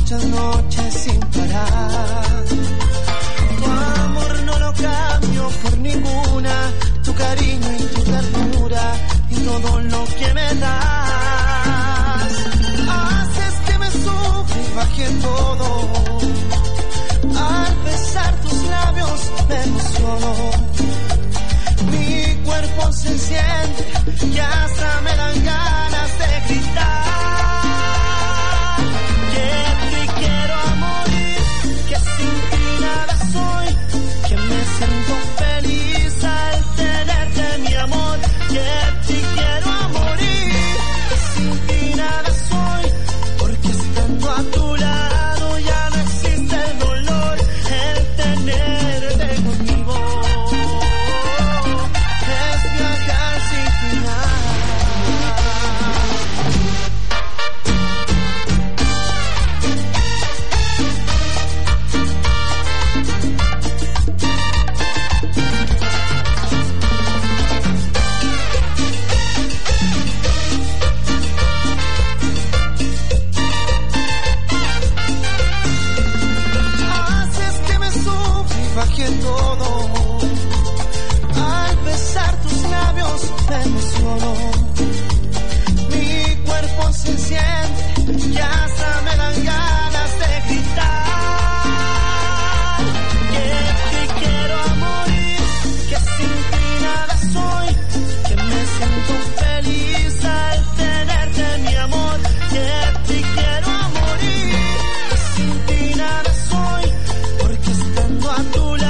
muchas noches sin parar. Tu amor no lo cambio por ninguna, tu cariño y tu ternura y todo lo que me das. Haces que me sufra y baje todo. Al besar tus labios me emociono. Mi cuerpo se enciende y hasta me dan ganas de gritar. Que te quiero a morir, que sin ti nada soy, que me siento feliz al tenerte mi amor. Que te quiero a morir, que sin ti nada soy, porque estando a tu lado ya no existe el dolor, el tenerte conmigo. Todo. Al besar tus labios me emociono. Mi cuerpo se enciende y hasta me dan ganas de gritar. Que te quiero a morir, que sin ti nada soy, que me siento feliz al tenerte mi amor. Que te quiero a morir, que sin ti nada soy, porque estando a tu lado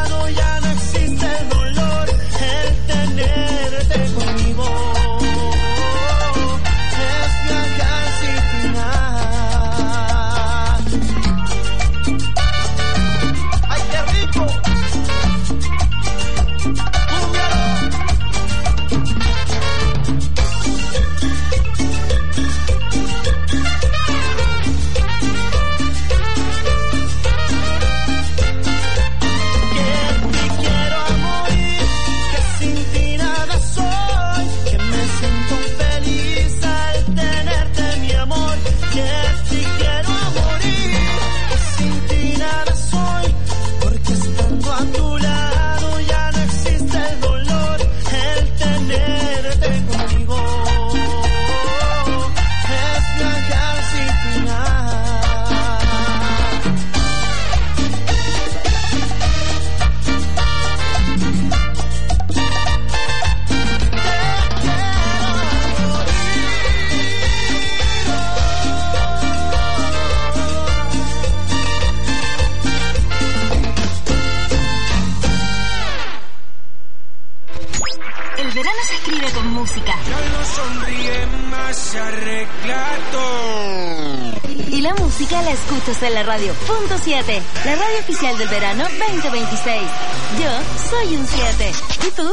La escuchas en la radio Punto 7, la radio oficial del verano 2026. Yo soy un 7. ¿Y tú?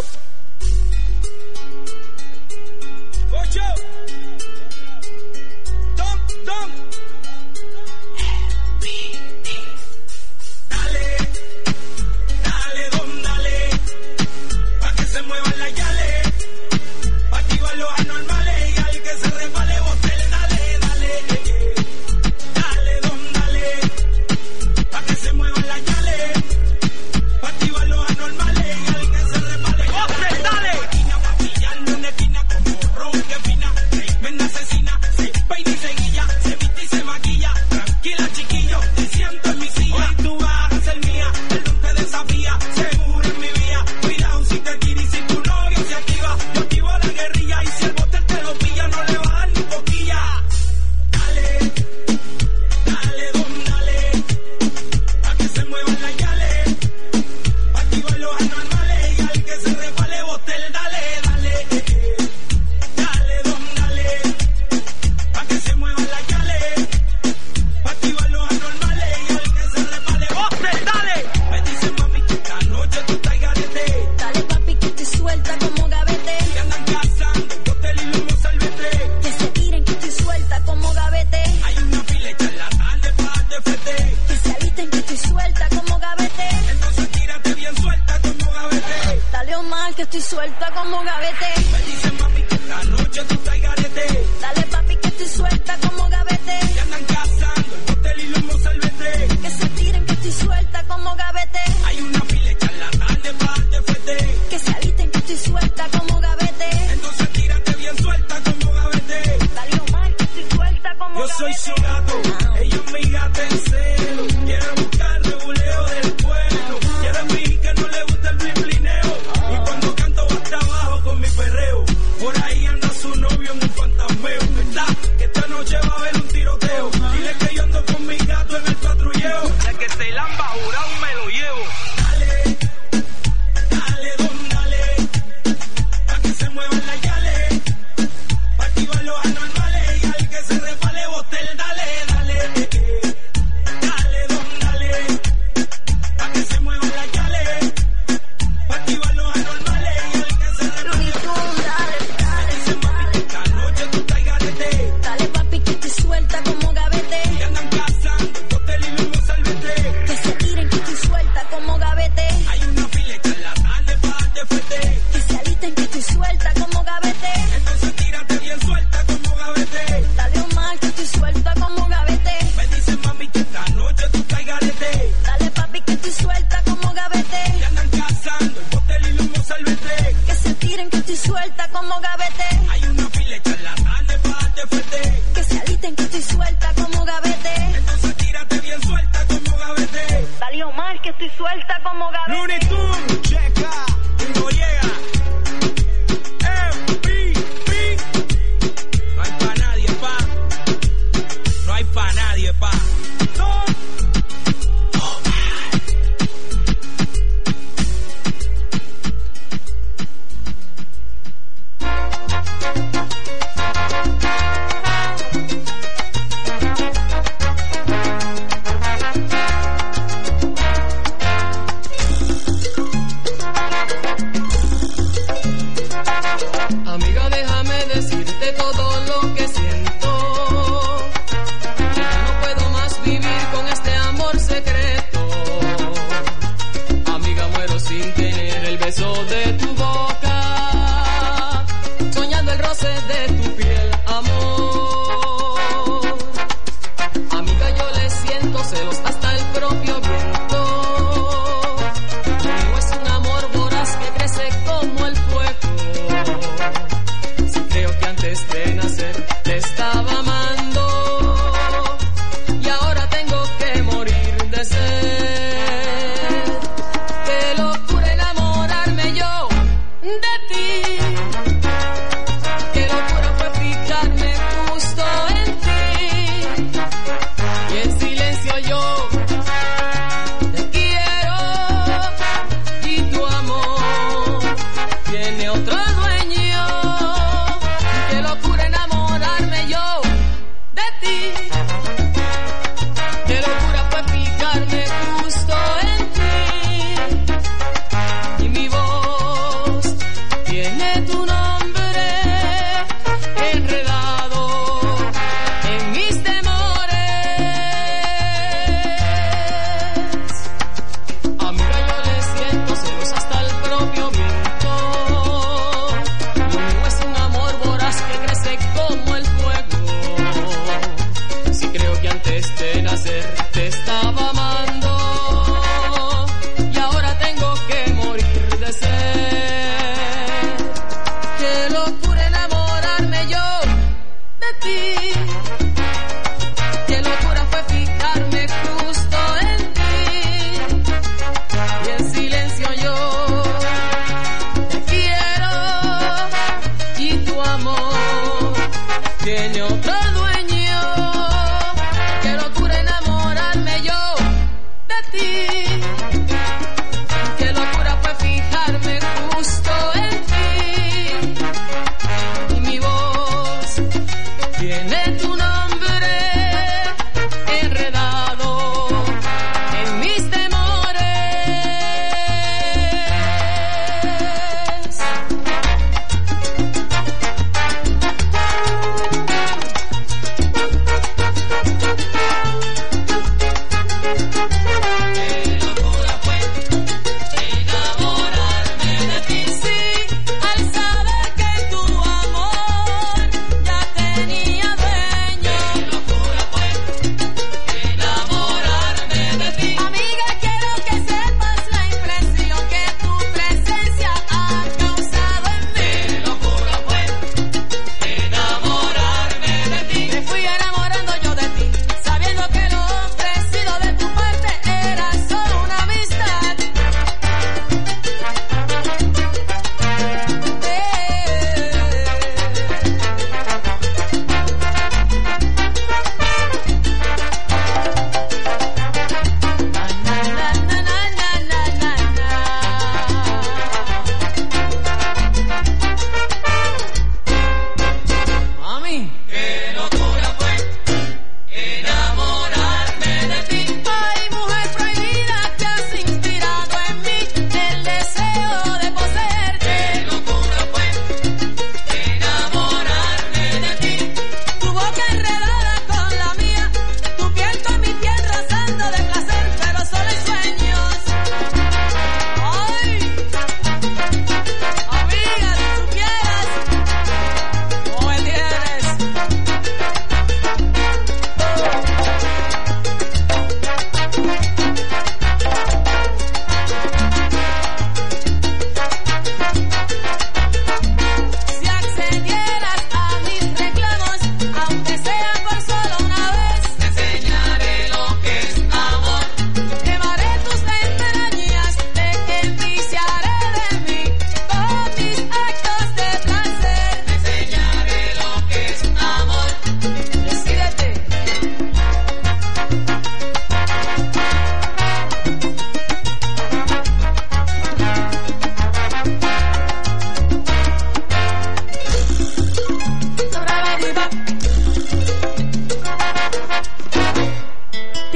suelta como gavete. Me dice mami que esta noche tú estás garete. Dale papi que estoy suelta como gavete. Y andan cazando el botel y lo como Yo soy su gato, ella es mi gata en celo. Quiere buscar reguleo del pueblo. Quiere fingir que no le gusta el blineo. Y cuando canto va hasta abajo con mi perreo. Por ahí anda su novio en un fantasmeo. ¿Verdad? Que esta noche va a haber un tiroteo. Dile que yo ando con mi gato en el patrulleo. La que se lamba jurado me lo llevo. Dale, dale, don, dale. Pa' que se muevan las yales. Pa' activar los anormales. Y al que se resbale, botel, dale, dale. Dale, don, dale. Pa' que se muevan las yales. Pa' activar los anormales. Y al que se resbale, dale papi que te suelta como gavete. y andan cazando, botel y luego salvete. Que se tiren que estoy suelta como gavete. Hay una fila hecha en la tarde pa' darte fuerte. Que se alisten que estoy suelta como gavete. Entonces tírate bien suelta como gavete. Dale Omar que estoy suelta como gavete. Me dice mami que esta noche tú estás garete. Dale papi que estoy suelta como gavete. Y andan cazando, botel y luego salvete. Que se tiren que estoy suelta como gavete. Hay una fila hecha en la tarde pa' darte fuerte. Que se alisten que estoy suelta como gavete. Entonces tírate bien suelta como gavete. Dale Omar que estoy suelta como gavete. Looney Tunes, checa, y no llega. MVP. No hay pa' nadie, pa. No hay pa' nadie, pa.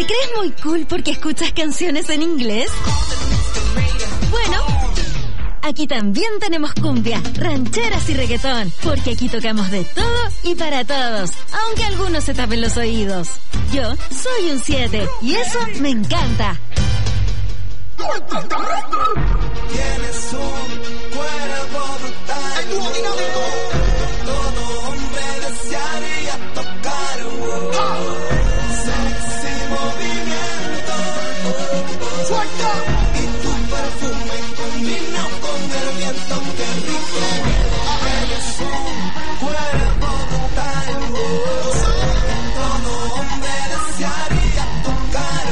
crees muy cool porque escuchas canciones en inglés? Bueno, aquí también tenemos cumbia, rancheras y reggaetón, porque aquí tocamos de todo y para todos, aunque algunos se tapen los oídos. Yo soy un 7 y eso me encanta. Tienes un cuerpo brutal, el dúo dinámico. Todo hombre desearía tocar. Sexy movimiento. Suelta. Y tu perfume combina con el viento. Qué rico. Tienes un cuerpo brutal. Todo hombre desearía tocar.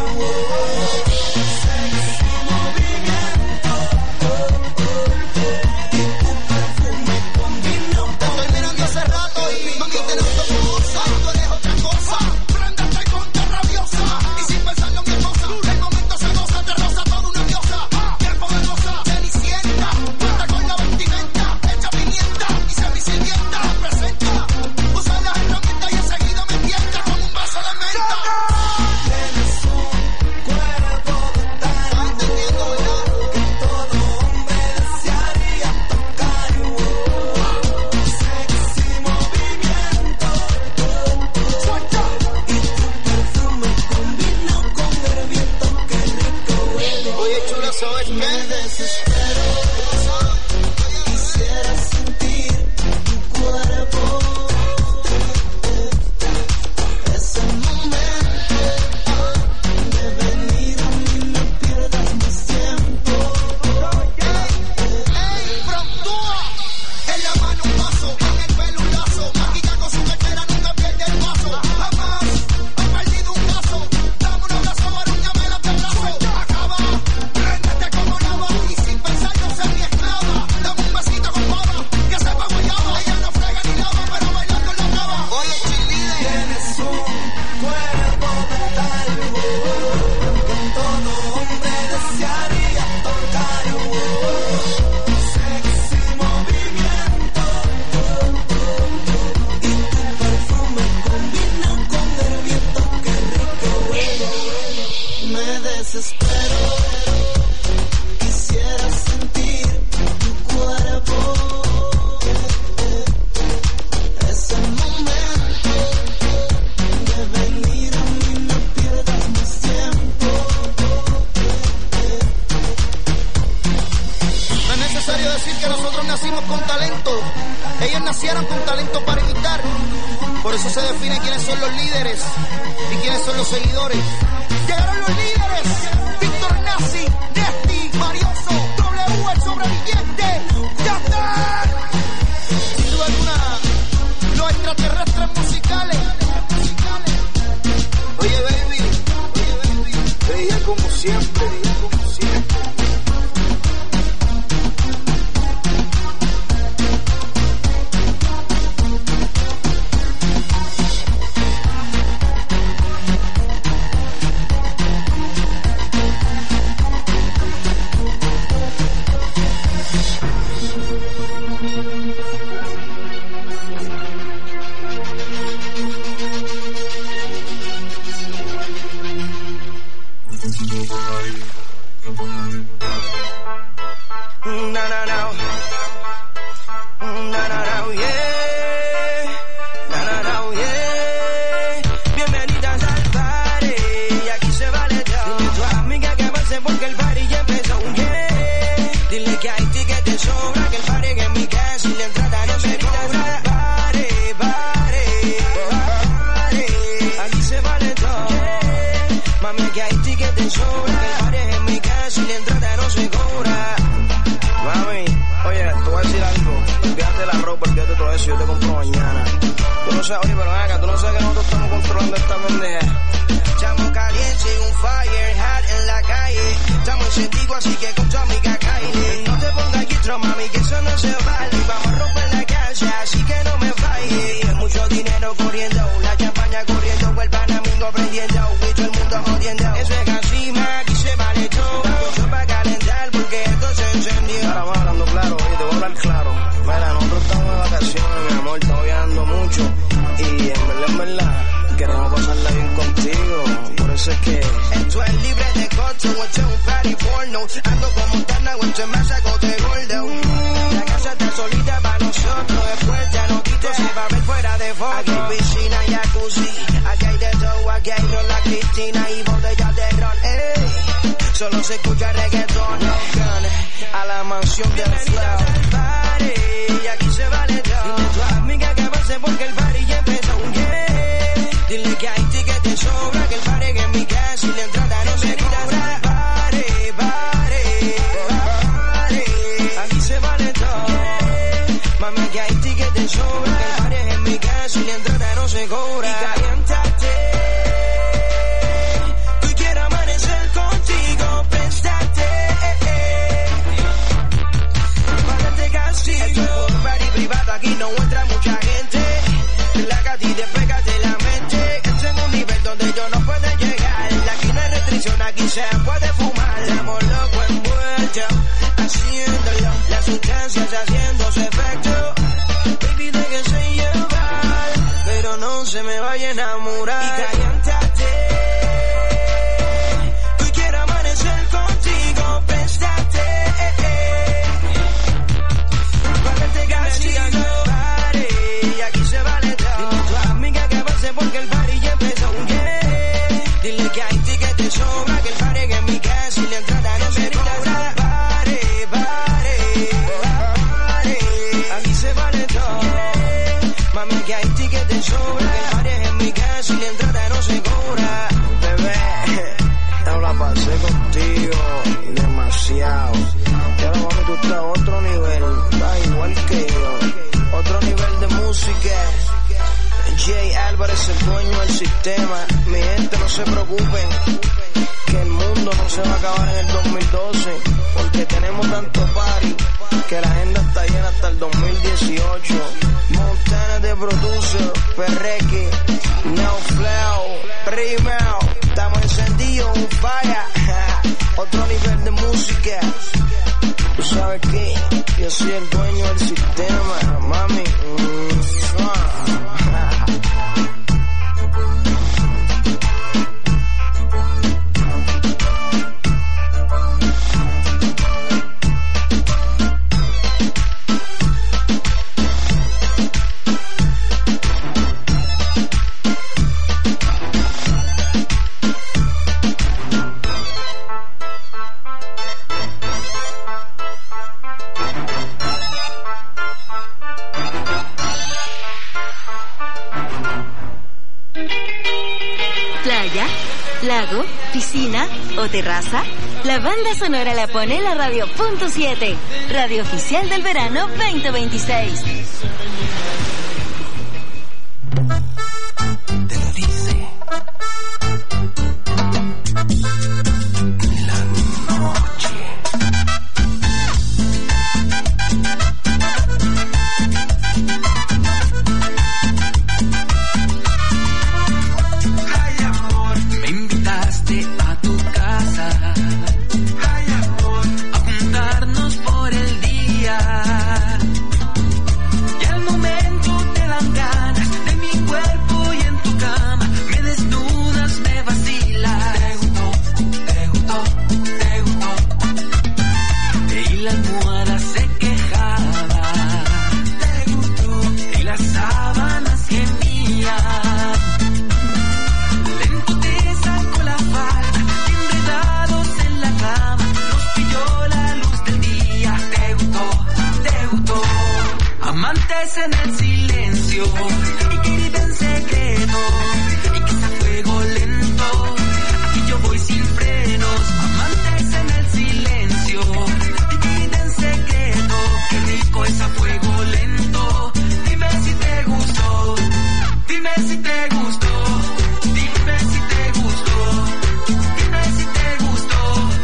sé qué. Esto es libre de costo, o esto es un party porno. Ando como Montana, o esto es más saco de gordo. La casa está solita para nosotros. Después ya no quito, se va a ver fuera de foto. Aquí hay piscina y jacuzzi, aquí hay de todo, aquí hay ron, la Cristina y botellas de ron. Ey, solo se escucha reggaetón. A la mansión del flow. Y aquí se vale todo. Dile a tu amiga que avance porque el party ya empezó. Dile que hay ticket de sobra, que el party que en mi casa y la entrada no se cobra. Party, aquí se vale todo. Mami, que hay ticket de sobra, que el party en mi casa y la entrada no se cobra. Y caliéntate, tú quieres amanecer contigo, préstate. Párate castigo. Esto es un party privado, aquí no entra mucha gente. Relájate y despégate la mente. Esto es un nivel donde yo no puedo llegar. Aquí no hay restricción, aquí se puede fumar. Estamos locos envueltos, haciéndolo. Las sustancias haciendo su efecto. Baby, déjense llevar, pero no se me vaya a enamorar. Y caliéntate, tú quieres amanecer contigo, préstate. Párate castigo, y aquí se vale todo. Dile a tu amiga que avance porque el party ya empezó. Dile que hay ticket de sobra, que el party que en mi casa y la entrada no se cobra. Aquí se vale todo. Mami, que hay ticket de sobra, que el party es en mi casa y la entrada no se cobra. Bebé, yo la pasé contigo demasiado. Y ahora mami, tú estás a otro nivel, estás igual que yo. Otro nivel de música. Jay Álvarez, el dueño del sistema. Mi gente, no se preocupen, que el mundo no se va a acabar en el 2012, porque tenemos tanto party que la agenda está llena hasta el 2018. Montana de producer, Perreque, Neo Flow, Primero, estamos encendidos, un fire. Otro nivel de música. Tú sabes que yo soy el dueño del sistema, mami. Lago, piscina o terraza, la banda sonora la pone la Radio.7, radio oficial del verano 2026. Te lo dice la noche. En el silencio y querida en secreto y que sea fuego lento. Aquí yo voy sin frenos, amantes en el silencio y querida en secreto. Qué rico es a fuego lento. Dime si te gustó, dime si te gustó, dime si te gustó, dime si te gustó.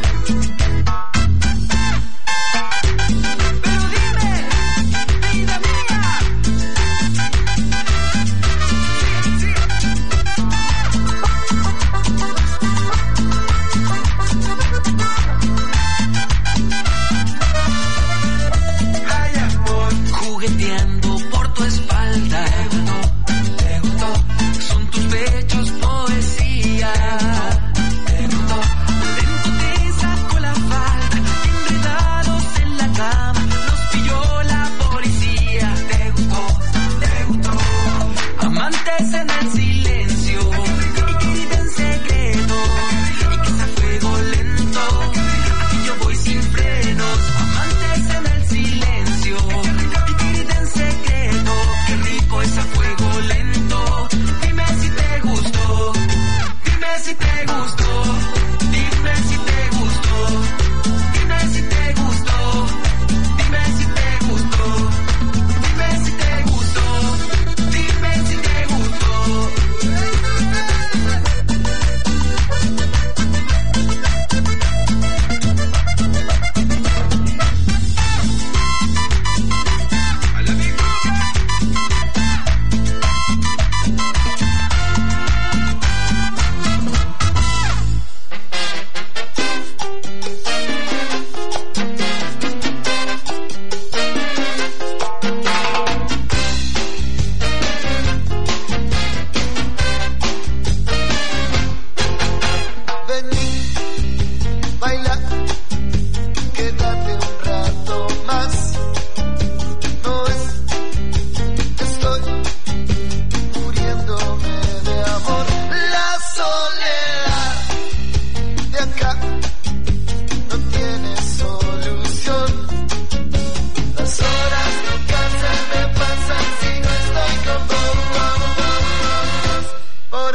Pero dime, vida mía. Jugueteando por tu espalda, te gustó, son tus pechos poesía.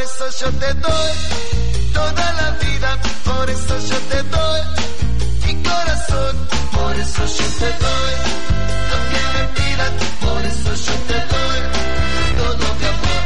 eso yo te doy toda la vida, por eso yo te doy mi corazón, por eso yo te doy lo que me pidas, por eso yo te doy todo mi amor.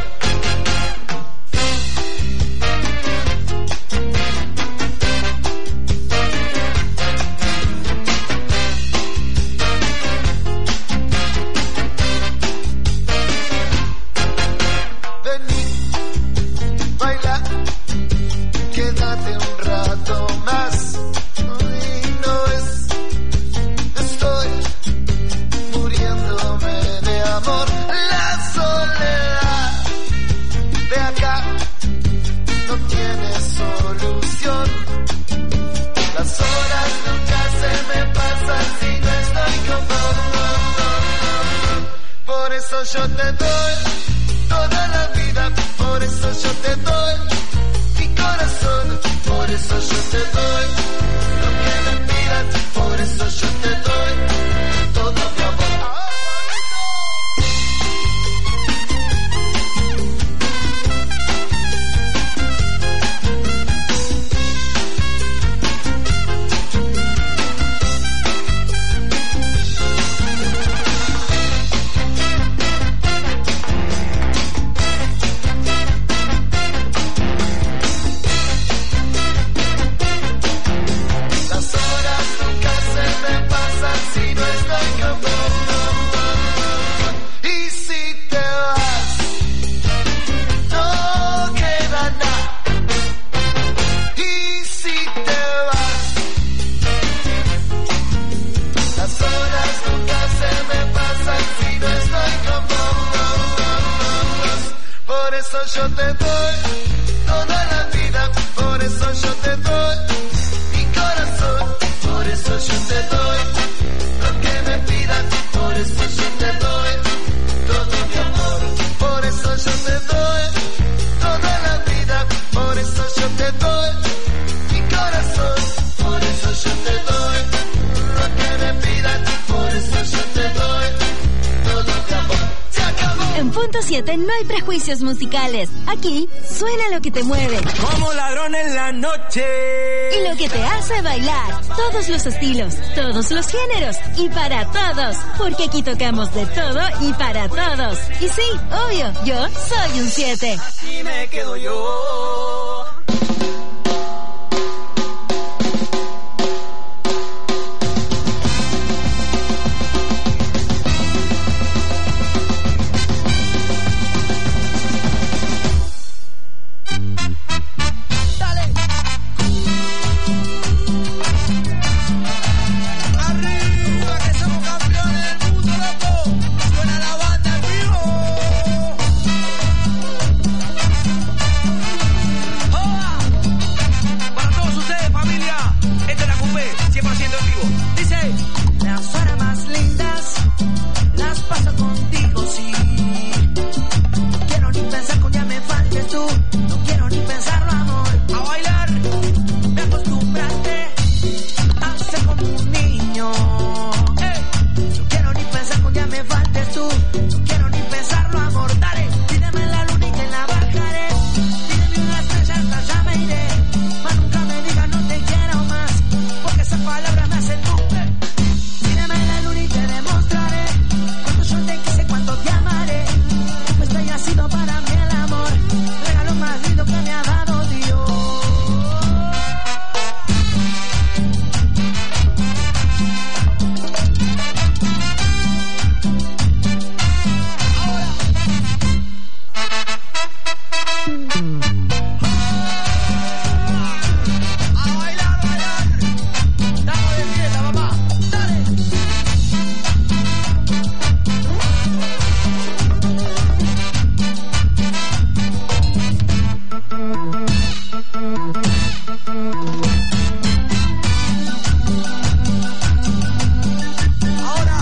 Vení, baila, quédate un rato más. Ay, no es, estoy muriéndome de amor. La soledad de acá no tiene solución. Las horas nunca se me pasan si no estoy con vos. Por eso yo te doy toda la vida, por eso yo te doy mi corazón, por eso yo te doy lo que me pidas, por eso yo te doy todo mi amor. Las horas nunca se me pasan si no estoy con vos. Y si te vas, no queda nada. Y si te vas, las horas nunca se me pasan si no estoy con vos. Por eso yo te doy toda la vida, por eso yo te doy mi corazón, por eso yo te doy lo que me pidas, por eso yo te doy todo mi amor, por eso yo te doy toda la vida, por eso yo te doy mi corazón, por eso yo te doy lo que me pidas, por eso yo te doy todo mi amor. Se acabó. En punto 7 no hay prejuicios musicales. Aquí suena lo que te mueve Como ladrón en la noche. y lo que te hace bailar. Todos los estilos, todos los géneros y para todos. Porque aquí tocamos de todo y para todos. Y sí, obvio, yo soy un 7. Así me quedo yo. Arriba que somos campeones del mundo, loco. Suena la banda en vivo. ¡Joda! Para todos ustedes, familia, esta es la Cupé, 100% en vivo. Dice: Las horas más lindas las paso contigo, sí. No quiero ni pensar que un día me faltes tú. No quiero ni pensarlo, amor. a bailar. Me acostumbraste a ser como un niño. No quiero ni pensar que un día me faltes tú. No quiero ni pensarlo, amor. Dale, pídeme la luna y te la bajaré. Pídeme una estrella, hasta allá me iré. Mas nunca me digas no te quiero más, porque esas palabras me hacen tupe. Pídeme la luna y te demostraré cuánto yo te quise, cuánto te amaré. Pues tú hayas sido para mí el amor, regalo más lindo que me ha dado Dios. A bailar, bailar. Estamos de fiesta, papá. Dale. Ahora,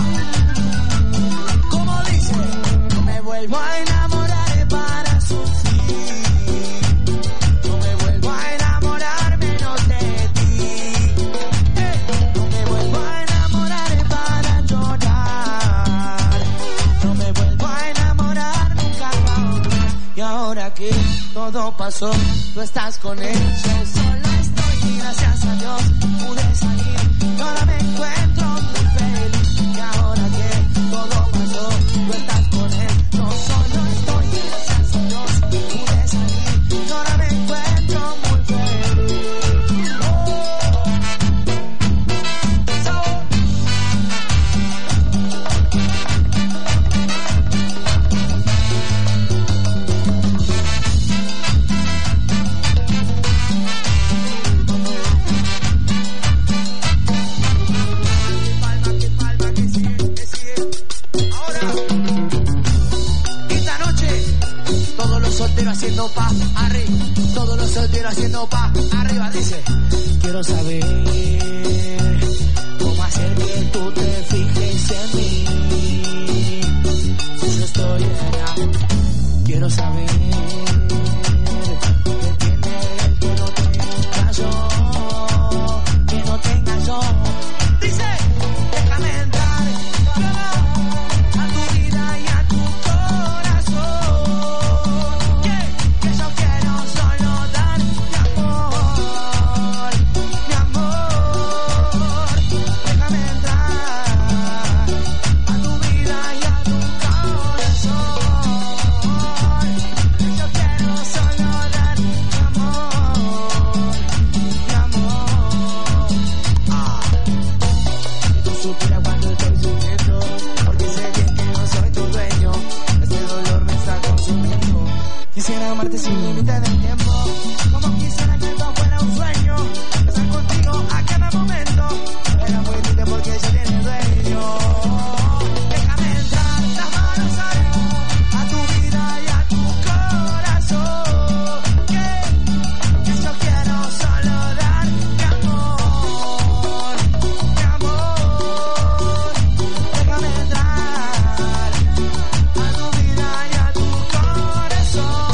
como dice, no me vuelvo a enamorar para sufrir. No me vuelvo a enamorar menos de ti. No me vuelvo a enamorar para llorar. No me vuelvo a enamorar nunca más. Y ahora que todo todo pasó, tú estás con él. Yo solo estoy y gracias a Dios pude salir. Y ahora me encuentro muy feliz. Y ahora que todo pasó, tú estás con él. Yo solo estoy y gracias a Dios pude salir. Y ahora me encuentro muy feliz. Haciendo pa' arriba, todos los solteros haciendo pa' arriba, dice. Quiero saber cómo hacer que tú te fijes en mí. Si yo estoy allá, quiero saber qué tiene él que no tenga yo, que no tenga yo. Dice, déjame entrar a tu vida y a tu corazón. Quisiera amarte sin límite de tiempo, como quisiera que esto fuera un sueño. Estar contigo a cada momento, era muy triste porque ella tiene dueño. Déjame entrar las manos a tu vida y a tu corazón. Que yo quiero solo darte amor, mi amor. Déjame entrar a tu vida y a tu corazón.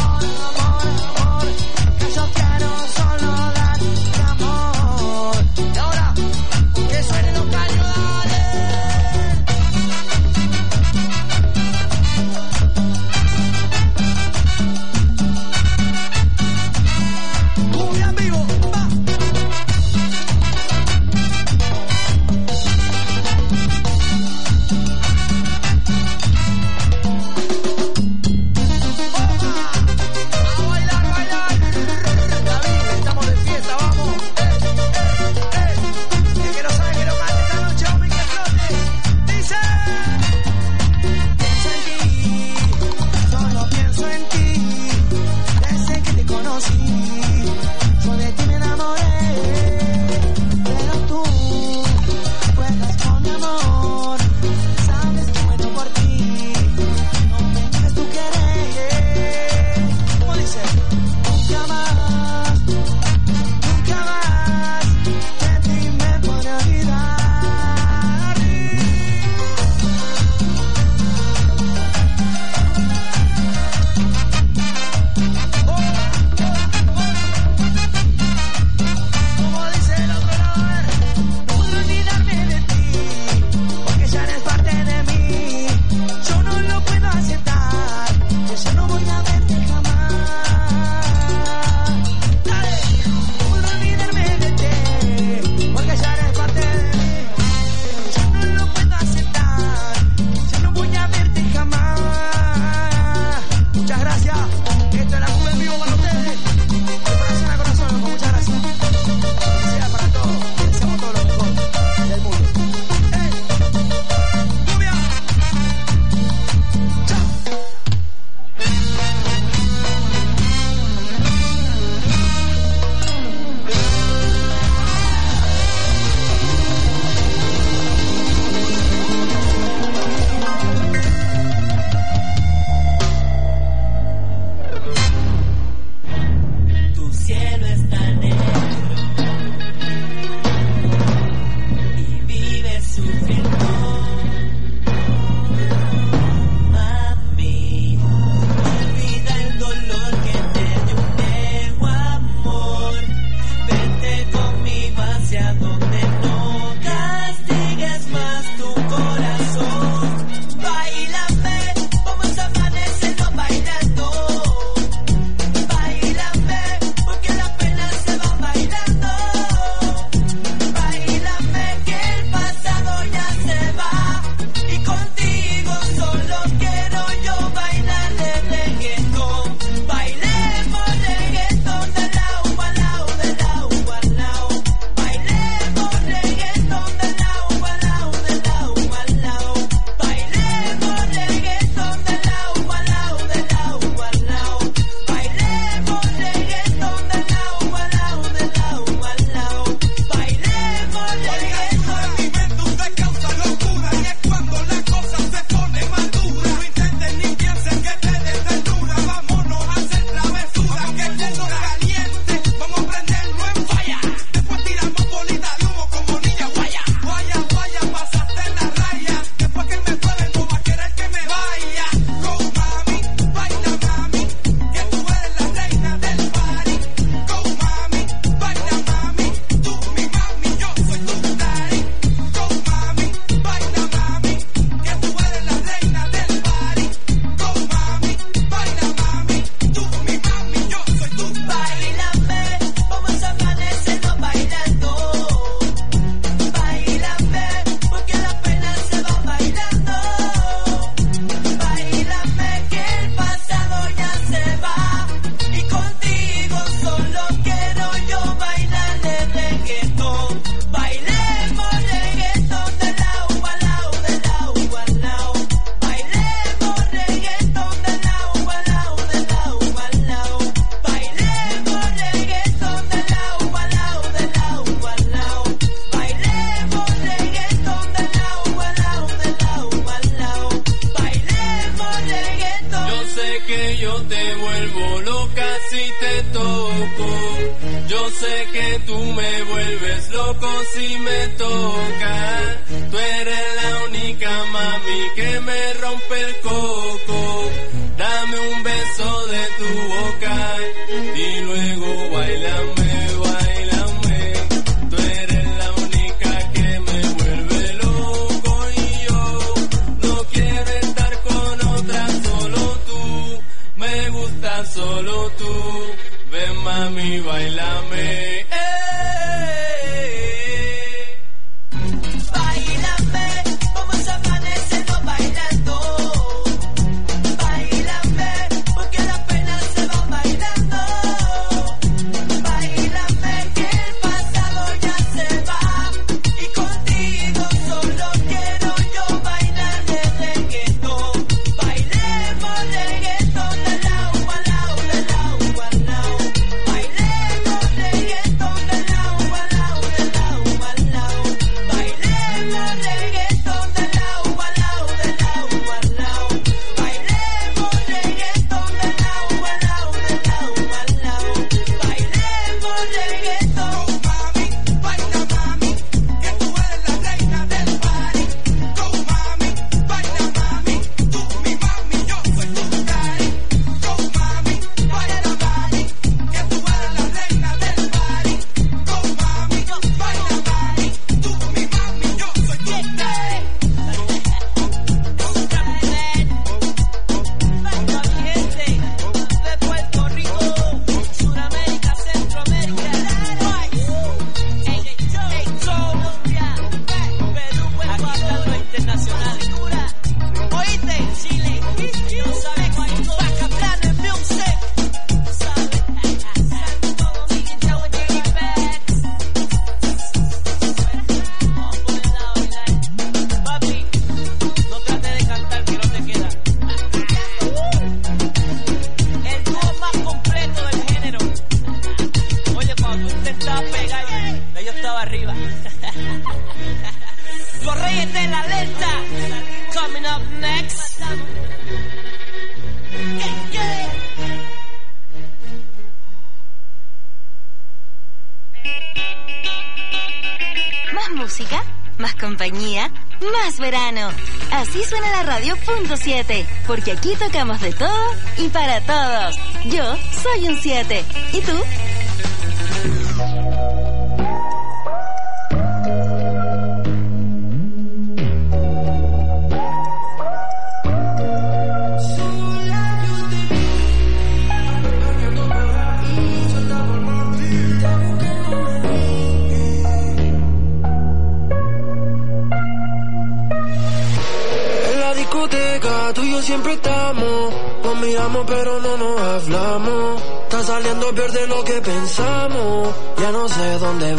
coco. Yo sé que tú me vuelves loco si me tocas. Tú eres la única mami que me rompe el coco. Dame un beso de tu boca y luego bailame, bailame. Tú eres la única que me vuelve loco y yo no quiero estar con otra, solo tú. Me gusta solo tú. Ven mami, bailame. Bailame, vamos a amanecernos bailando. Bailame, porque la pena se va bailando. Bailame, que el pasado ya se va. Y contigo solo quiero yo bailar de reggaetón. Bailemos reggaetón de lado a lado, de lado a lado. Bailemos reggaetón de lado a lado, de lado a lado. Bailemos reggaetón de lado a lado, de lado a lado. Bailemos reggaetón de lado a lado, de lado a lado. Bailemos reggaetón. Mami, baila mami, que tú eres la reina del party. Go mami, baila mami, tú mi mami, yo soy tu daddy. Go mami, baila mami, que tú eres la reina del party. Go mami, baila mami, tú mi mami, yo soy tu daddy. Banda mi gente de Puerto Rico, Sudamérica, Centroamérica, Colombia, Perú, Ecuador, internacional. Oíste, Chile, no sabes cuánto Bacaplán en music. ¿Sabes? Santo Domingo, Jimmy Pets. Vamos a ponerla a bailar. Papi, no trates de cantar que no te queda. El dúo más completo del género. Oye, cuando tú intentabas pegar, yo estaba arriba. Los Reyes de la Alerta, coming up next. Más música, más compañía, más verano. Así suena la radio punto 7, porque aquí tocamos de todo y para todos. Yo soy un 7. ¿Y tú? En la discoteca tú y yo siempre estamos. Nos miramos pero no nos hablamos. Está saliendo peor de lo que pensamos. Ya no sé dónde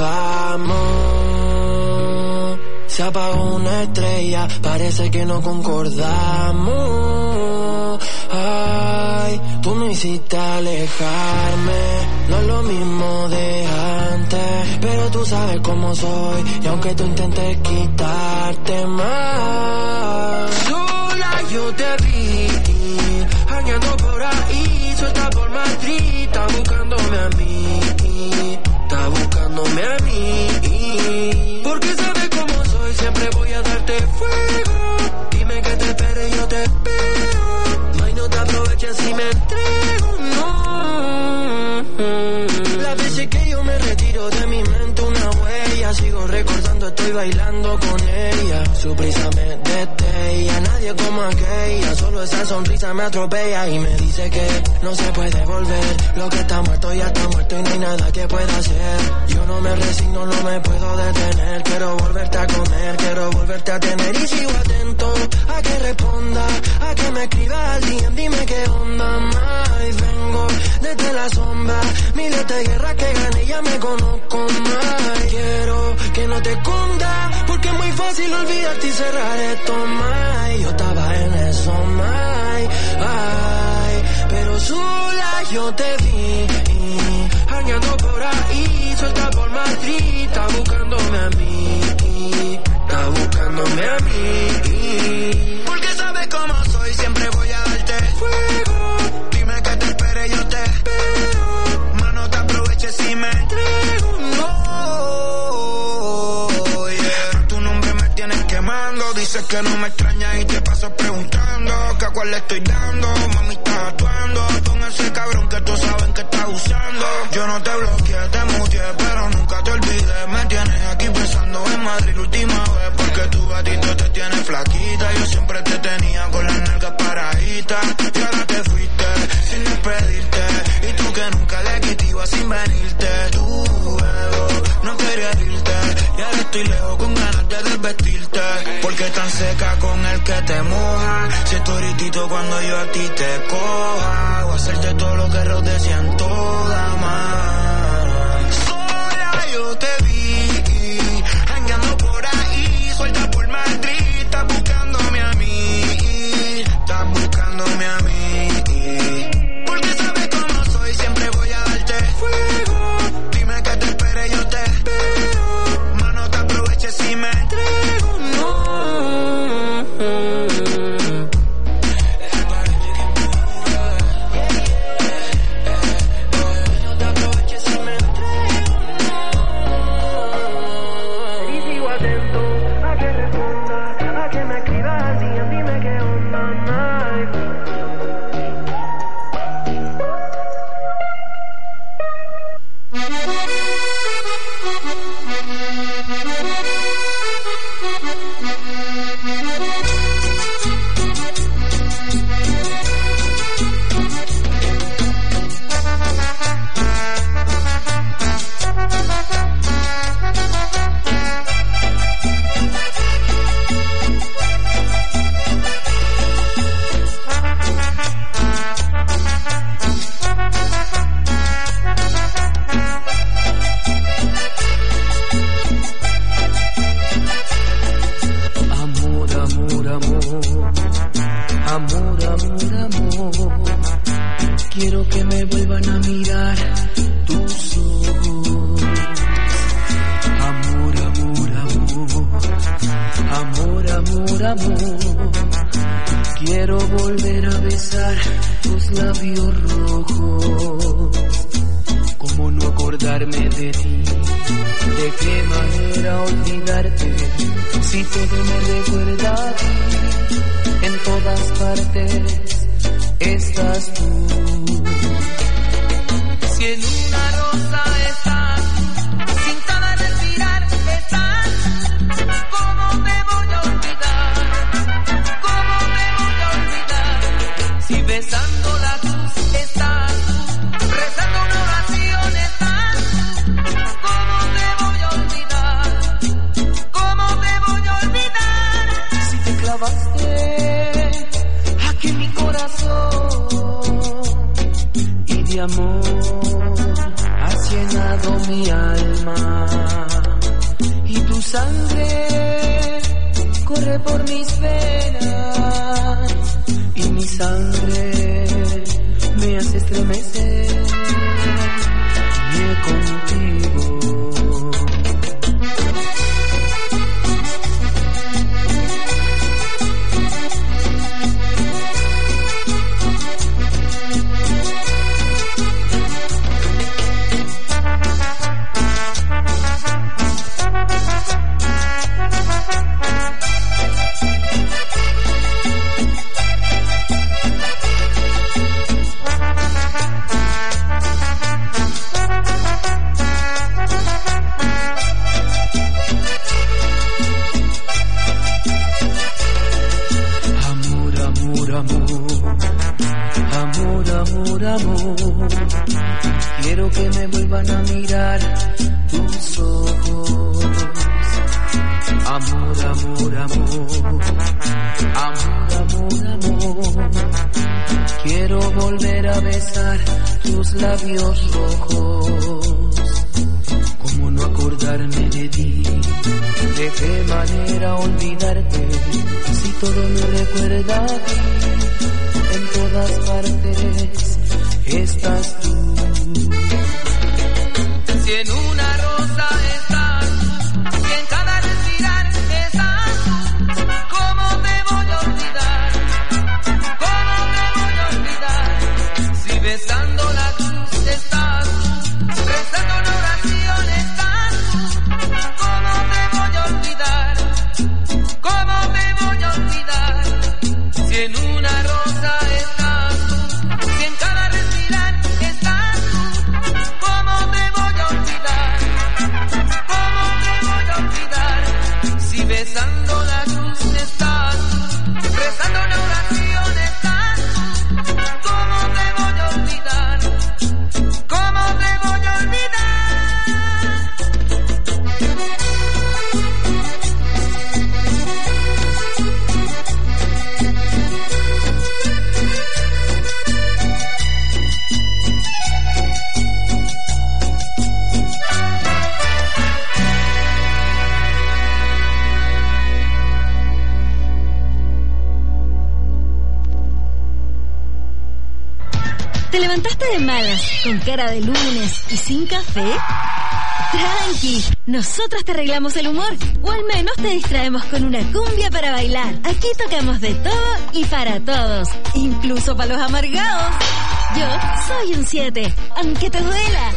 vamos. Se apagó una estrella, parece que no concordamos. Ay, tú me hiciste alejarme. No es lo mismo de antes, pero tú sabes cómo soy. Y aunque tú intentes quitarte más, sola yo te vi, jangueando por ahí, suelta por Madrid. Está buscándome a mí, está buscándome a mí. Porque sabes cómo soy, siempre voy a darte fuego. Dime que te espere, yo te espero. Ay, no te aproveches si me entrego, no. Las veces que yo me retiro de mi mente una huella, sigo recordando, estoy bailando con ella. Su prisa me destella, nadie como aquella. Solo esa sonrisa me atropella y me dice que no se puede volver. Lo que está muerto ya está muerto y no hay nada que pueda hacer. Yo no me resigno, no me puedo detener. Quiero volverte a comer, quiero volverte a tener. Y sigo atento a que responda, a que me escriba al DM. Dime qué onda más. Vengo desde la sombra, miles de guerras que gané, ya me conozco más. Quiero que no te escondas, porque es muy fácil olvidarte y cerrar esto más. Yo estaba en eso más. Ay, pero sola yo te vi, jangueando por ahí, suelta por Madrid. Está buscándome a mí, está buscándome a mí. Porque sabes cómo soy, siempre voy a darte fuego. Dime que te espere, yo te espero. Mano, te aprovecho que no me extrañas y te pasas preguntando que a cuál le estoy dando. Mami, estás actuando con ese cabrón que tú sabes que estás usando. Yo no te bloqueé, te muteé, pero nunca te olvidé. Me tienes aquí pensando en Madrid la última vez, porque tu gatito te tiene flaquita. Yo siempre te tenía con las nalgas paraditas y ahora te fuiste sin despedirte. Y tú que nunca le quitabas sin venirte. Tu ego no quería irte y ahora estoy lejos con ganas de desvestirte. Porque tan seca con el que te moja. Si estoy ahorita cuando yo a ti te coja, o hacerte todo lo que los decían toda más. Sola yo te vi jangueando por ahí, suelta por Madrid, estás buscándome a mí, estás buscándome a mí. Porque sabes cómo soy, siempre voy a darte fuego. Dime que te espere, yo te espero. Mano, te aproveches si me entrego, no. ¿Cómo te voy a levantaste de malas, con cara de lunes y sin café? Tranqui, nosotros te arreglamos el humor, o al menos te distraemos con una cumbia para bailar. Aquí tocamos de todo y para todos, incluso para los amargados. Yo soy un 7, aunque te duela.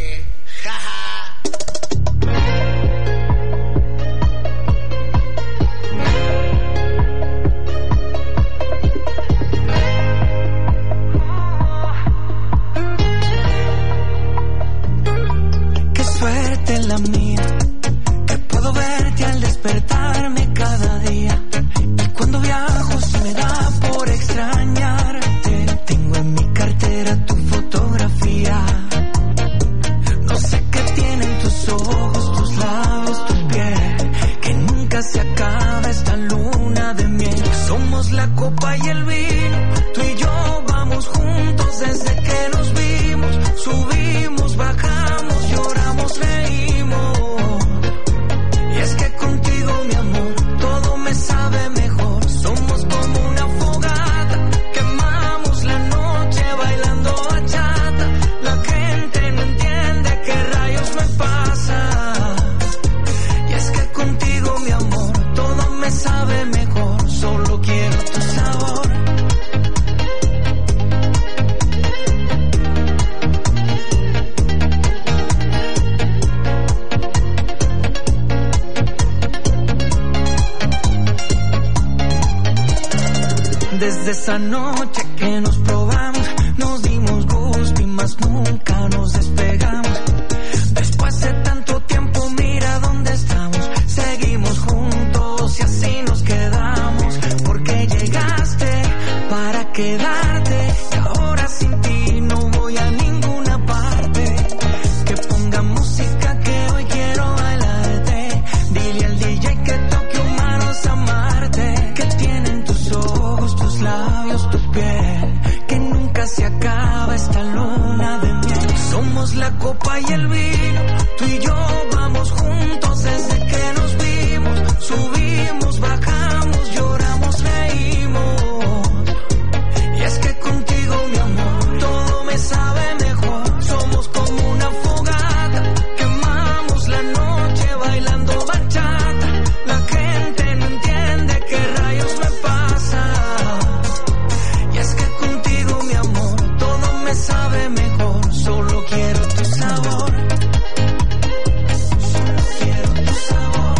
La mía, que puedo verte al despertarme cada día, y cuando viajo se me da por extrañarte. Tengo en mi cartera tu fotografía, no sé qué tienen tus ojos, tus labios, tu piel, que nunca se acaba esta luna de miel. Somos la copa y el vino, tú y yo vamos juntos desde que nos vimos. Subimos, bajamos, lloramos, reímos. Y es que contigo, mi amor, todo me sabe mejor. Somos como una fogata, quemamos la noche bailando bachata. La gente no entiende qué rayos me pasa. Y es que contigo, mi amor, todo me sabe mejor. Solo quiero tu sabor. Desde esa noche que nos probamos, nos dimos gusto y más nunca nos despegamos. Después de tanto tiempo, mira dónde estamos. Seguimos juntos y así nos quedamos. Porque llegaste para quedarte, y ahora sin ti no voy a ninguna parte. Que ponga música que hoy quiero bailarte. Dile al DJ que toque humanos amarte. Que tienen tus ojos, tus labios, tu piel, que nunca se acaba esta luna de miel. Somos la copa y el vino, tú y yo vamos juntos desde que nos vimos. Subimos, bajamos, lloramos, reímos. Y es que contigo, mi amor, todo me sabe mejor. Somos como una fogata, quemamos la noche bailando bachata. La gente no entiende qué rayos me pasa. Y es que contigo, mi amor, todo me sabe mejor. Solo quiero tu sabor. Solo quiero tu sabor.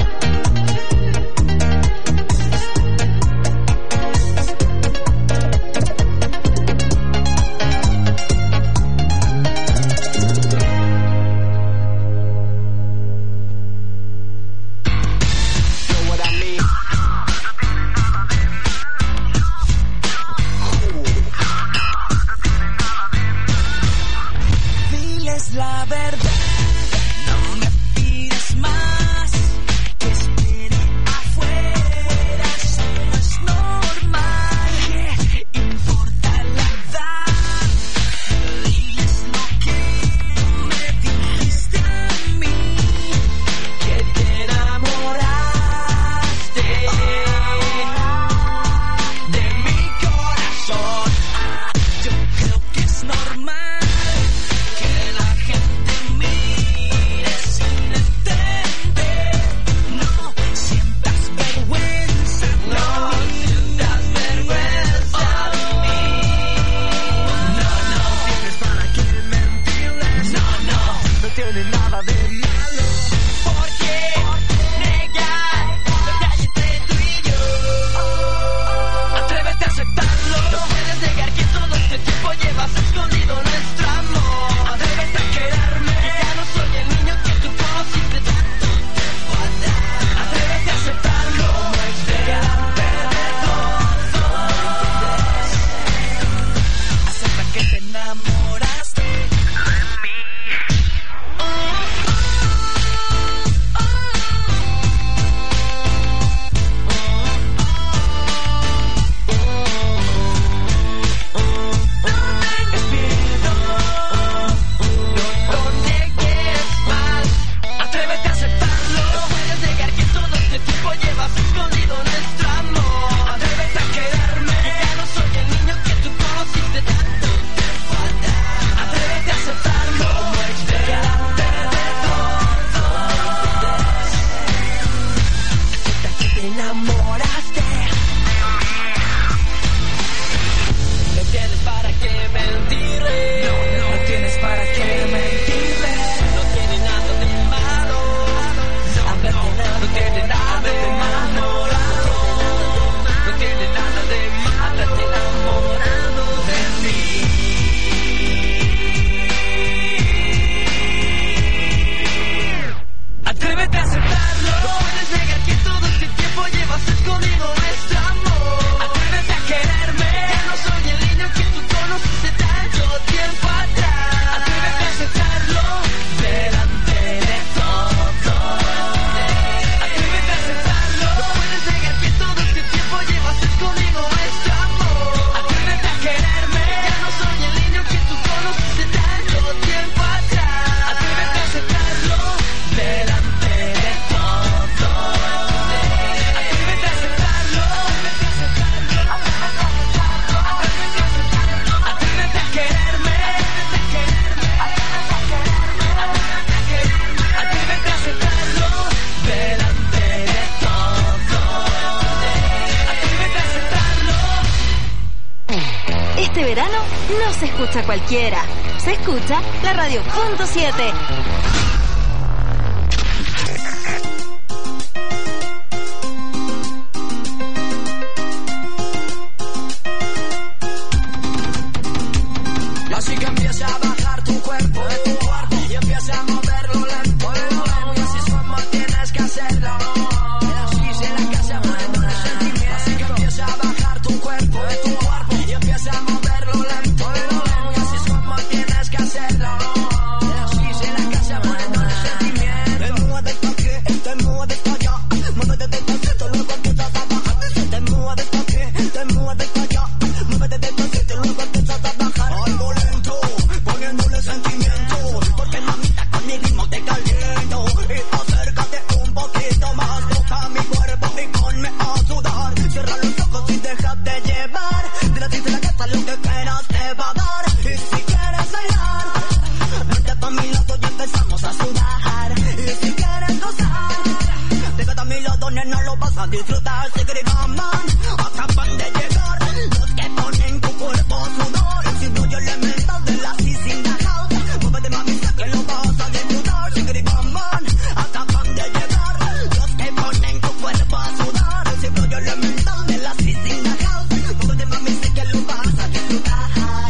Know what I mean? Diles la verdad, no me pidas más. Que espere afuera, eso no es normal. ¿Qué importa la edad? Diles lo que me dijiste a mí, que te enamoraste de mi corazón. Yo creo que es normal que la gente mire sin entender. No sientas vergüenza, no sientas vergüenza de mí. No tienes para qué mentirles. No tiene nada de malo. ¿Por qué negar lo que hay entre tú y yo? Atrévete a aceptarlo. No puedes negar que todo este tiempo llevas escondido nuestro amor. Atrévete a quererme, que ya no soy el niño que tú conociste tanto tiempo atrás. Atrévete a aceptarlo, delante de todo. Acepta que te enamoraste de mí. no se escucha cualquiera. Se escucha la Radio Punto 7. Y así que empieza a bajar tu cuerpo de tu cuerpo y empieza a moverlo lento. Y así es como tienes que hacerlo. Así será que se mueve el sentimiento. Así que empieza a bajar tu cuerpo de tu cuerpo y empieza a moverlo lento. Y así es como tienes que hacerlo. Así será que se mueve el sentimiento. Te mueves pa' aquí, te mueves pa' allá. Muévete despacito, luego empiezas a bajar. Te mueves pa' aquí, te mueves pa' allá. Muévete despacito, luego empiezas a bajar. Algo lento, poniéndole sentimiento. Porque mamita con mi ritmo te caliento. Y acércate un poquito más. Toca mi cuerpo y ponme a sudar. Cierra los ojos y déjate llevar. De la tita de la casa lo que quieras te va a dar. Y si quieres bailar, vente pa' mi lado y empezamos a sudar. Y si quieres gozar, déjate a mi lado, nena, lo vas a disfrutar. Sigribaman, acaban de llegar los que ponen tu cuerpo a sudar. Si no yo elementos de la CIS in the house. Muévete mami, sé que lo vas a disfrutar. Sigribaman, acaban de llegar los que ponen tu cuerpo a sudar. Si no yo elementos de la CIS in the house. Muévete mami, sé que lo vas a disfrutar.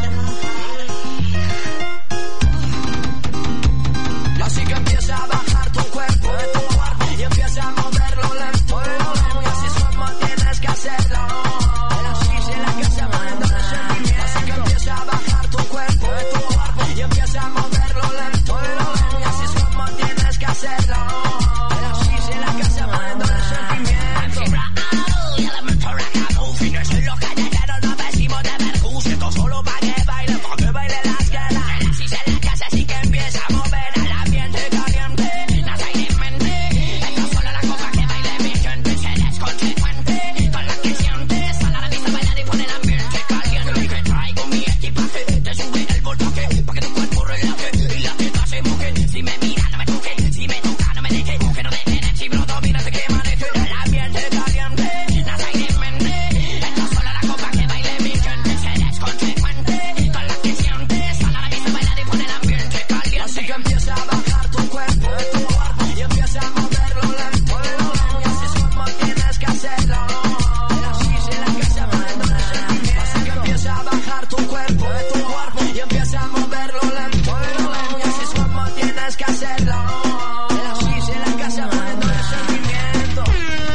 Y así que empieza a bajar tu cuerpo de tu cuerpo y empieza a moverlo lento. Y así es como tienes que hacerlo. Así será que se mueve el sentimiento. Así que empieza a bajar tu cuerpo de tu cuerpo y empieza a moverlo lento. Y así es como tienes que hacerlo. Así será que se mueve el sentimiento. Y elemento reggaetón, fines en los callejeros, no vestimos de Mercus. Esto solo pa' que baile las quedas. Así será que hace, así que empieza a mover al ambiente caliente. Nada hay en mente. Esto solo la cosa que baile mi gente. Se desconsecuente con la que sientes. Sal a la pista, bailar y pone el ambiente caliente. Que traigo mi equipaje, te sube el voltaje pa' que tu cuerpo relaje y la teta se moje. Si me mira, no me toque. Si me toca, no me deje. Que no dejen el chibro, domínate que maneje. El ambiente caliente, nada hay en mente. Esto solo la cosa que baile mi gente. Se desconsecuente con la que sientes. Sal a la pista, bailar y pone el ambiente caliente. Así que empieza a bajar tu cuerpo de tu cuerpo y empieza a moverlo lento. Y así es como tienes que hacerlo. Así será que se mueve el sentimiento. Así que empieza a bajar tu cuerpo de tu cuerpo y empieza a moverlo lento. Y así es como tienes que hacerlo. Así será que se mueve el sentimiento.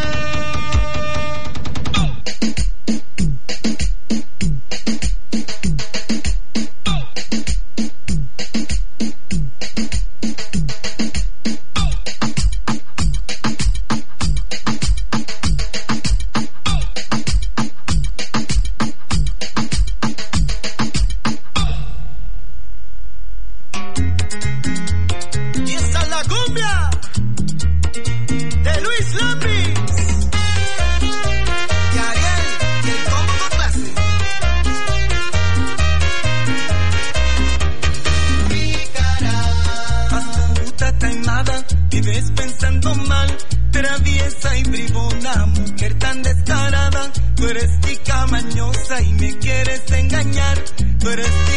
Y esta es la cumbia de Luis Lambis y Ariel y el combo clase. Astuta, taimada, vives pensando mal, traviesa y bribona, mujer tan descarada. Tú eres chica mañosa y me quieres engañar. Tú eres